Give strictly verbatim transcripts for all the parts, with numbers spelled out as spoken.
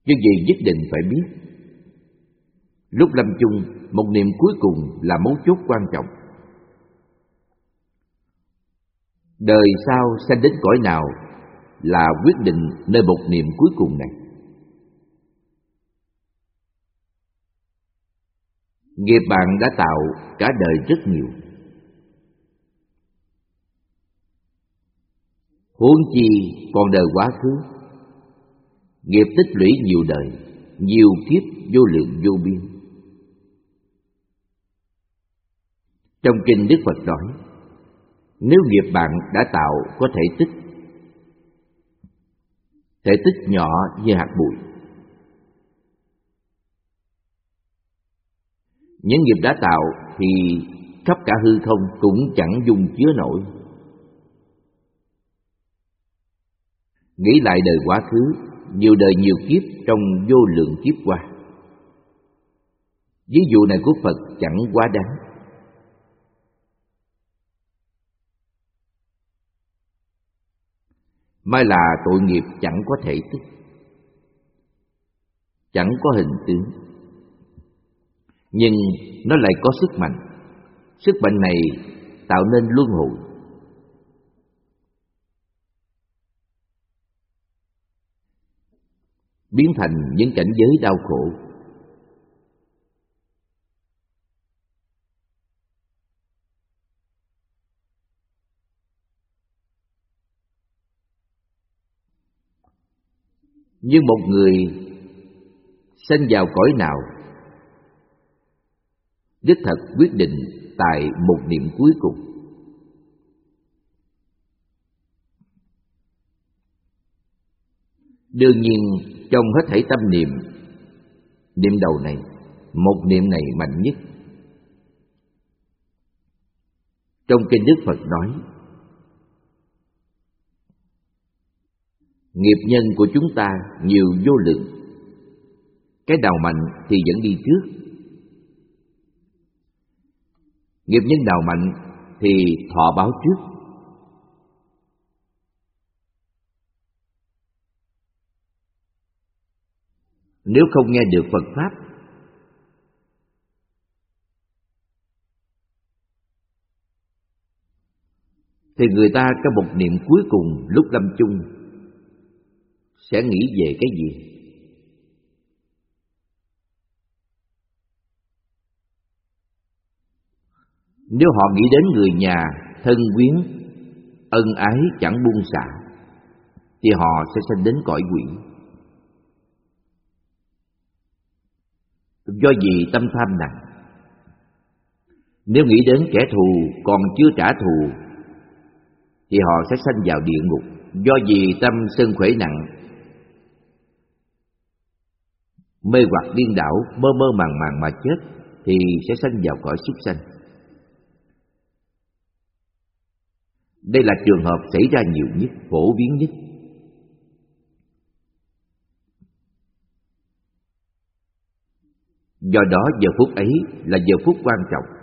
Chứ gì nhất định phải biết. Lúc lâm chung, một niệm cuối cùng là mấu chốt quan trọng. Đời sau sanh đến cõi nào là quyết định nơi một niệm cuối cùng này. Nghiệp bạn đã tạo cả đời rất nhiều, huống chi còn đời quá khứ. Nghiệp tích lũy nhiều đời, nhiều kiếp vô lượng vô biên. Trong kinh Đức Phật nói, nếu nghiệp bạn đã tạo có thể tích, thể tích nhỏ như hạt bụi. Những nghiệp đã tạo thì khắp cả hư không cũng chẳng dung chứa nổi. Nghĩ lại đời quá khứ, nhiều đời nhiều kiếp trong vô lượng kiếp qua. Ví dụ này của Phật chẳng quá đáng. Mai là tội nghiệp chẳng có thể tích, chẳng có hình tướng, nhưng nó lại có sức mạnh. Sức mạnh này tạo nên luân hồi. Biến thành những cảnh giới đau khổ. Như một người sanh vào cõi nào, đích thật quyết định tại một niệm cuối cùng. Đương nhiên trong hết thảy tâm niệm, niệm đầu này, một niệm này mạnh nhất. Trong kinh Đức Phật nói, nghiệp nhân của chúng ta nhiều vô lượng, cái nào mạnh thì vẫn đi trước. Nghiệp nhân nào mạnh thì thọ báo trước. Nếu không nghe được Phật Pháp, thì người ta trong một niệm cuối cùng lúc lâm chung sẽ nghĩ về cái gì? Nếu họ nghĩ đến người nhà, thân quyến, ân ái chẳng buông xả, thì họ sẽ sanh đến cõi quỷ. Do vì tâm tham nặng. Nếu nghĩ đến kẻ thù còn chưa trả thù, thì họ sẽ sanh vào địa ngục. Do vì tâm sân khỏe nặng, mê hoặc điên đảo, mơ mơ màng màng mà chết, thì sẽ sanh vào cõi súc sanh. Đây là trường hợp xảy ra nhiều nhất, phổ biến nhất. Do đó giờ phút ấy là giờ phút quan trọng.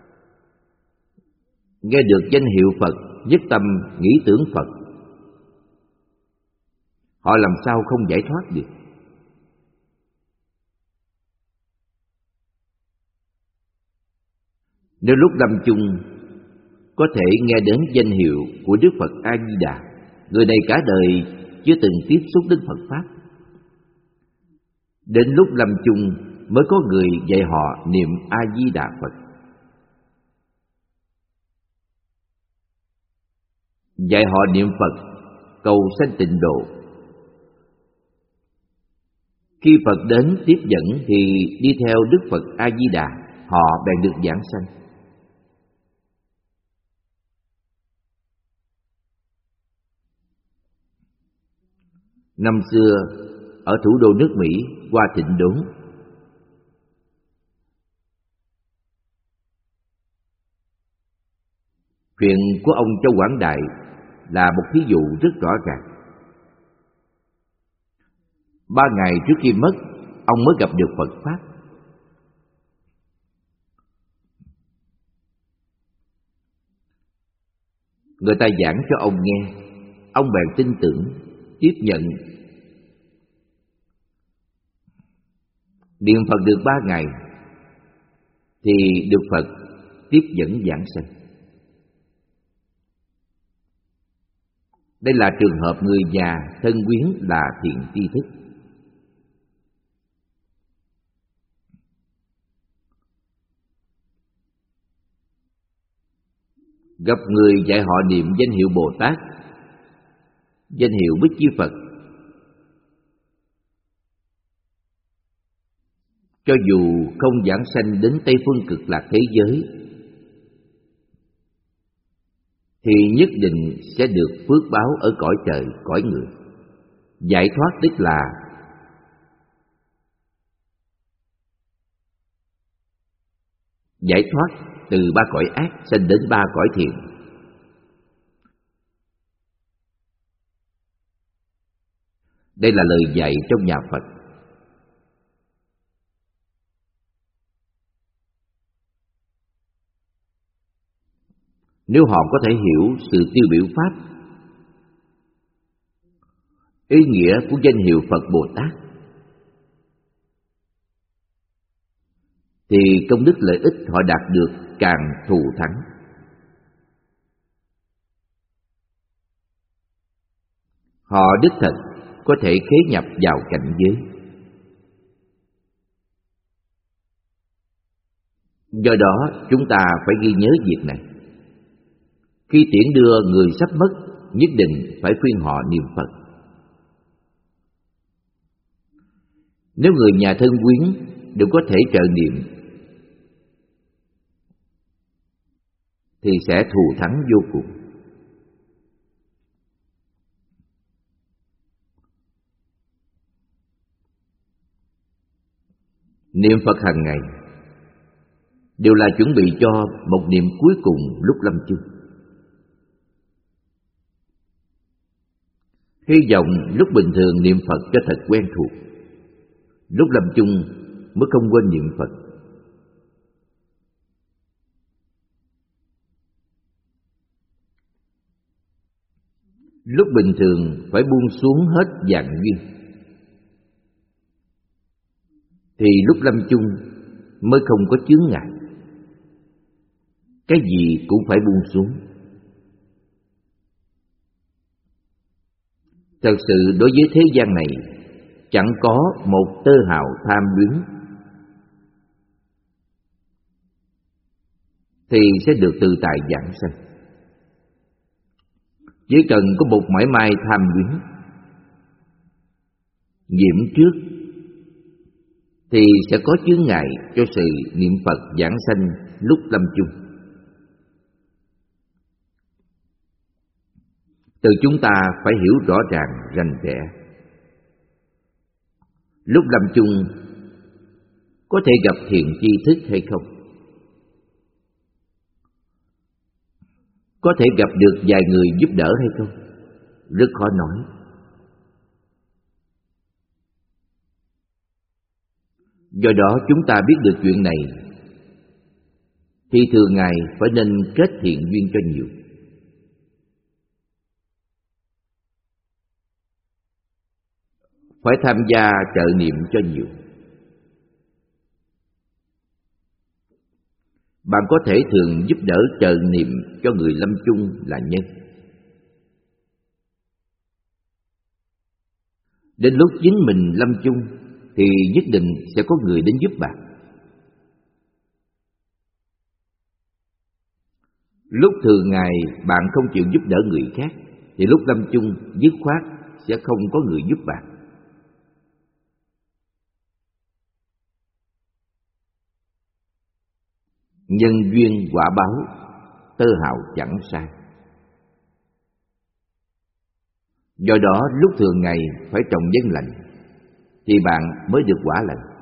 Nghe được danh hiệu Phật, nhất tâm nghĩ tưởng Phật, họ làm sao không giải thoát được. Nếu lúc lâm chung có thể nghe đến danh hiệu của Đức Phật A Di Đà, người này cả đời chưa từng tiếp xúc đến Phật Pháp. Đến lúc lâm chung mới có người dạy họ niệm A Di Đà Phật, dạy họ niệm Phật cầu sanh tịnh độ. Khi Phật đến tiếp dẫn thì đi theo Đức Phật A Di Đà, họ bèn được giảng sanh. Năm xưa ở thủ đô nước Mỹ Hoa Thịnh Đốn, chuyện của ông Châu Quảng Đại là một thí dụ rất rõ ràng. Ba ngày trước khi mất, ông mới gặp được Phật Pháp. Người ta giảng cho ông nghe, ông bèn tin tưởng, tiếp nhận. niệm Phật được ba ngày thì được Phật tiếp dẫn giảng sanh. Đây là trường hợp người già thân quyến là thiện tri thức. Gặp người dạy họ niệm danh hiệu Bồ Tát, danh hiệu Bích Chi Phật, cho dù không giảng sanh đến Tây Phương Cực Lạc thế giới thì nhất định sẽ được phước báo ở cõi trời, cõi người. Giải thoát tức là giải thoát từ ba cõi ác sanh đến ba cõi thiện. Đây là lời dạy trong nhà Phật. Nếu họ có thể hiểu sự tiêu biểu pháp, ý nghĩa của danh hiệu Phật Bồ Tát, thì công đức lợi ích họ đạt được càng thù thắng. Họ đích thực có thể khế nhập vào cảnh giới. Do đó chúng ta phải ghi nhớ việc này. Khi tiễn đưa người sắp mất, nhất định phải khuyên họ niệm Phật. Nếu người nhà thân quyến đều có thể trợ niệm thì sẽ thù thắng vô cùng. Niệm Phật hàng ngày đều là chuẩn bị cho một niệm cuối cùng lúc lâm chung. Hy vọng lúc bình thường niệm Phật cho thật quen thuộc, lúc lâm chung mới không quên niệm Phật. Lúc bình thường phải buông xuống hết vạn duyên, thì lúc lâm chung mới không có chướng ngại. Cái gì cũng phải buông xuống. Thật sự đối với thế gian này chẳng có một tơ hào tham luyến thì sẽ được tự tại giảng sanh. Chỉ cần có một mảy may tham luyến nhiễm trước thì sẽ có chướng ngại cho sự niệm Phật giảng sanh lúc lâm chung. Từ chúng ta phải hiểu rõ ràng rành rẽ. Lúc lâm chung có thể gặp thiện tri thức hay không? Có thể gặp được vài người giúp đỡ hay không? Rất khó nói. Do đó chúng ta biết được chuyện này thì thường ngày phải nên kết thiện duyên cho nhiều. Phải tham gia trợ niệm cho nhiều. Bạn có thể thường giúp đỡ trợ niệm cho người lâm chung là nhân. Đến lúc chính mình lâm chung thì nhất định sẽ có người đến giúp bạn. Lúc thường ngày bạn không chịu giúp đỡ người khác thì lúc lâm chung dứt khoát sẽ không có người giúp bạn. Nhân duyên quả báo, tơ hào chẳng sai. Do đó lúc thường ngày phải trồng nhân lành thì bạn mới được quả lành.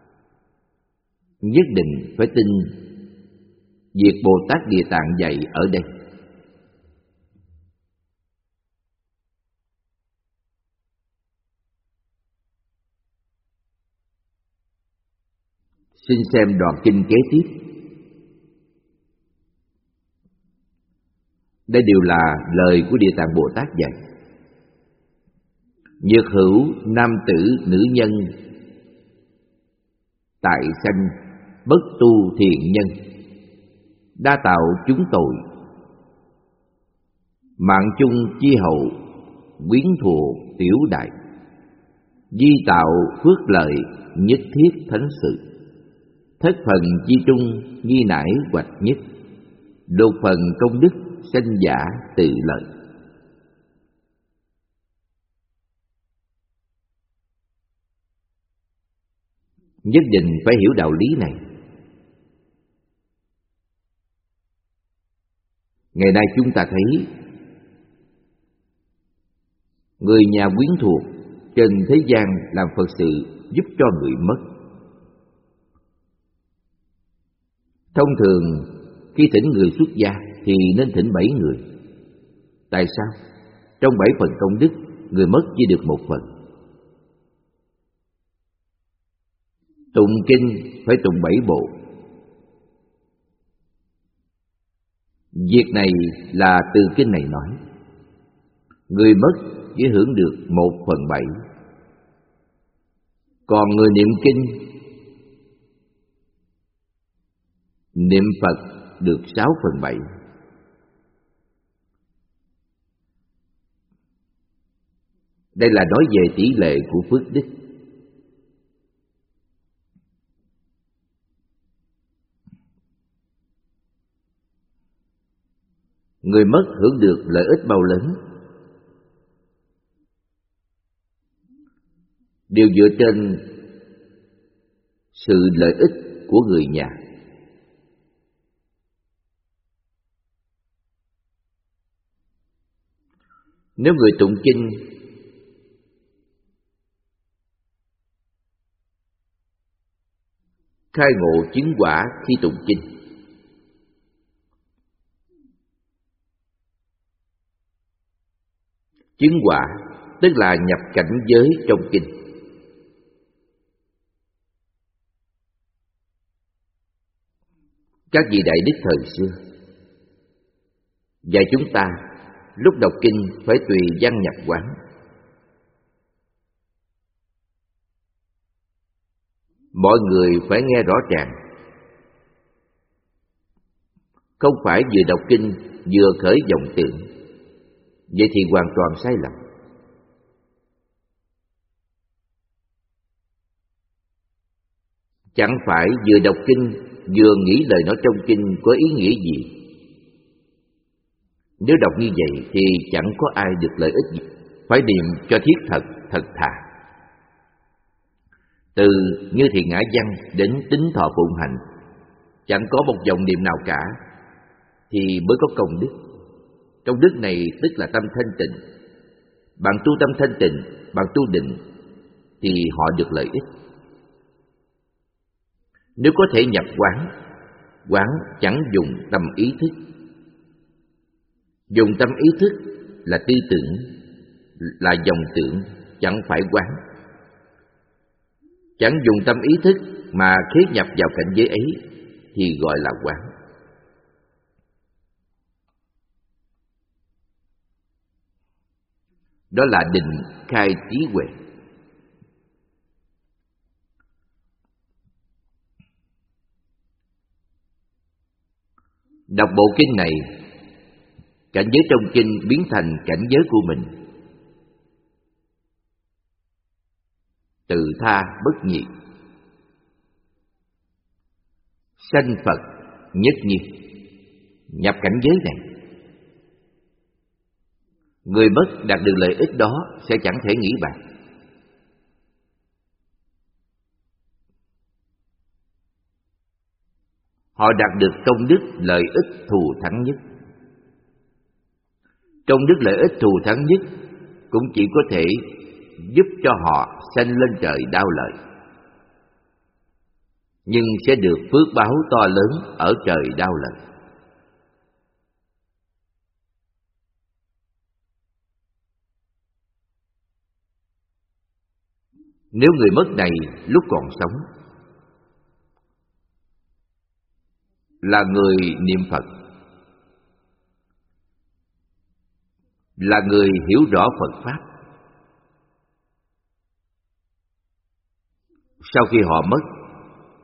Nhất định phải tin việc Bồ Tát Địa Tạng dạy ở đây. Xin xem đoạn kinh kế tiếp. Đây đều là lời của Địa Tạng Bồ Tát dạy. Nhược hữu nam tử nữ nhân tại sanh bất tu thiện nhân, đa tạo chúng tội. Mạng chung chi hậu, quyến thuộc tiểu đại, di tạo phước lợi, nhất thiết thánh sự. Thất phần chi trung, nhi nải hoạch nhất, đột phần công đức, sanh giả tự lợi. Nhất định phải hiểu đạo lý này. Ngày nay chúng ta thấy người nhà quyến thuộc trên thế gian làm Phật sự giúp cho người mất. Thông thường khi thỉnh người xuất gia thì nên thỉnh bảy người. Tại sao? Trong bảy phần công đức, người mất chỉ được một phần. Tụng kinh phải tụng bảy bộ. Việc này là từ kinh này nói. Người mất chỉ hưởng được một phần bảy. Còn người niệm kinh, niệm Phật được sáu phần bảy. Đây là nói về tỷ lệ của phước đức. Người mất hưởng được lợi ích bao lớn? Đều dựa trên sự lợi ích của người nhà. Nếu người tụng kinh khai ngộ chứng quả khi tụng kinh, chứng quả tức là nhập cảnh giới trong kinh. Các vị đại đức thời xưa dạy chúng ta lúc đọc kinh phải tùy văn nhập quán. Mọi người phải nghe rõ ràng, không phải vừa đọc kinh vừa khởi vọng tưởng. Vậy thì hoàn toàn sai lầm. Chẳng phải vừa đọc kinh vừa nghĩ lời nói trong kinh có ý nghĩa gì. Nếu đọc như vậy thì chẳng có ai được lợi ích gì. Phải niệm cho thiết thật, thật thà. Từ Như Thị Ngã Văn đến Tính Thọ Phụng Hành, chẳng có một dòng niệm nào cả thì mới có công đức. Công đức này tức là tâm thanh tịnh. Bạn tu tâm thanh tịnh, bạn tu định thì họ được lợi ích. Nếu có thể nhập quán, quán chẳng dùng tâm ý thức. Dùng tâm ý thức là tư tưởng, là dòng tưởng, chẳng phải quán. Chẳng dùng tâm ý thức mà khế nhập vào cảnh giới ấy thì gọi là quán. Đó là định khai trí huệ. Đọc bộ kinh này, cảnh giới trong kinh biến thành cảnh giới của mình. Tự tha bất nhị, sanh Phật nhất nhiên. Nhập cảnh giới này, người mất đạt được lợi ích đó sẽ chẳng thể nghĩ bàn. Họ đạt được công đức lợi ích thù thắng nhất. Công đức lợi ích thù thắng nhất cũng chỉ có thể giúp cho họ sanh lên trời đau lợi, nhưng sẽ được phước báo to lớn ở trời đau lợi. Nếu người mất này lúc còn sống là người niệm Phật, là người hiểu rõ Phật Pháp, sau khi họ mất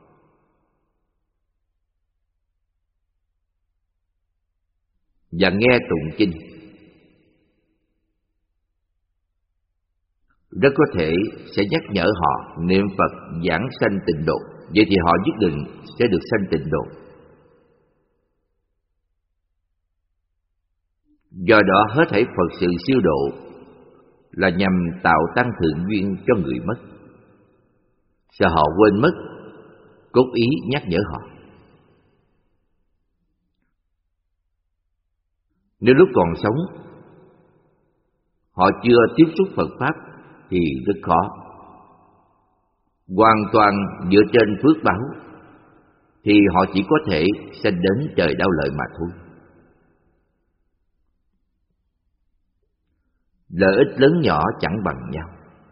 và nghe tụng kinh. Rất có thể sẽ nhắc nhở họ niệm Phật giảng sanh tịnh độ. Vậy thì họ nhất định sẽ được sanh tịnh độ. Do đó hết thảy Phật sự siêu độ là nhằm tạo tăng thượng duyên cho người mất, sợ họ quên mất, cố ý nhắc nhở họ. Nếu lúc còn sống họ chưa tiếp xúc Phật Pháp thì rất khó. Hoàn toàn dựa trên phước báo thì họ chỉ có thể sanh đến trời đau lợi mà thôi. Lợi ích lớn nhỏ chẳng bằng nhau.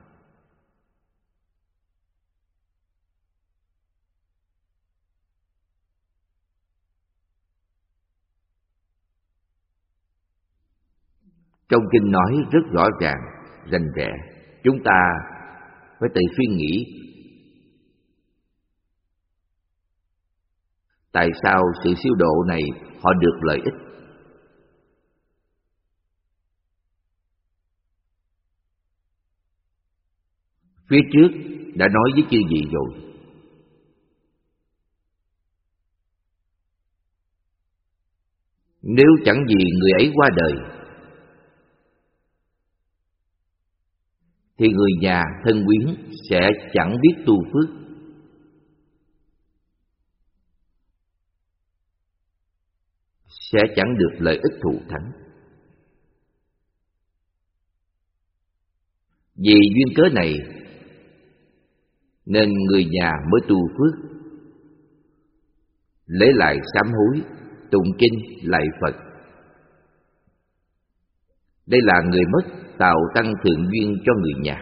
Trong kinh nói rất rõ ràng, rành rẽ. Chúng ta phải tự suy nghĩ tại sao sự siêu độ này họ được lợi ích. Phía trước đã nói với chư vị rồi. Nếu chẳng vì người ấy qua đời thì người nhà thân quyến sẽ chẳng biết tu phước, sẽ chẳng được lợi ích thù thắng. Vì duyên cớ này nên người nhà mới tu phước, lấy lại sám hối, tụng kinh lạy Phật. Đây là người mất tạo tăng thượng duyên cho người nhà.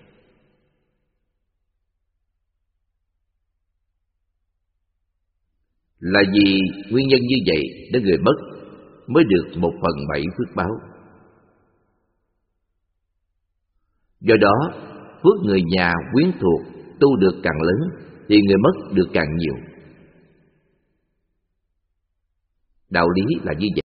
Là vì nguyên nhân như vậy nên người mất mới được một phần bảy phước báo. Do đó, phước người nhà quyến thuộc tu được càng lớn thì người mất được càng nhiều. Đạo lý là như vậy.